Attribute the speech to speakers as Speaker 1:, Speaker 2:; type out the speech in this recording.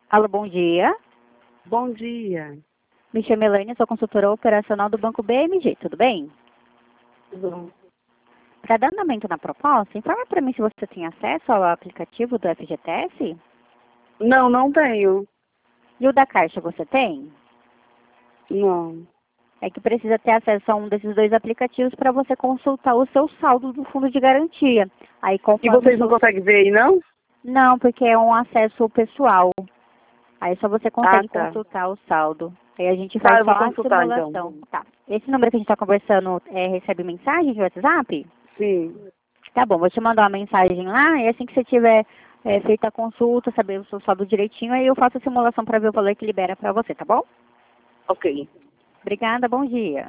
Speaker 1: Alô, bom dia.
Speaker 2: Bom dia.
Speaker 1: Me chamo Elaine, sou consultora operacional do Banco BMG, tudo bem?
Speaker 2: Tudo bom?
Speaker 1: Para dar andamento na proposta, informa para mim se você tem acesso ao aplicativo do FGTS.
Speaker 2: Não tenho.
Speaker 1: E o da Caixa você tem?
Speaker 2: Não.
Speaker 1: É que precisa ter acesso a um desses dois aplicativos para você consultar o seu saldo do fundo de garantia. Aí,
Speaker 2: E
Speaker 1: conforme
Speaker 2: vocês não conseguem ver aí, não?
Speaker 1: Não, porque é um acesso pessoal. Aí só você consegue
Speaker 2: Tá.
Speaker 1: consultar o saldo. Aí a gente
Speaker 2: Tá,
Speaker 1: faz
Speaker 2: eu
Speaker 1: só
Speaker 2: vou
Speaker 1: a
Speaker 2: consultar,
Speaker 1: simulação.
Speaker 2: então.
Speaker 1: Tá. Esse número que a gente está conversando recebe mensagem de WhatsApp?
Speaker 2: Sim.
Speaker 1: Tá bom, vou te mandar uma mensagem lá e assim que você tiver feito a consulta, saber o seu saldo direitinho, aí eu faço a simulação para ver o valor que libera para você, tá bom?
Speaker 2: Ok.
Speaker 1: Obrigada, bom dia.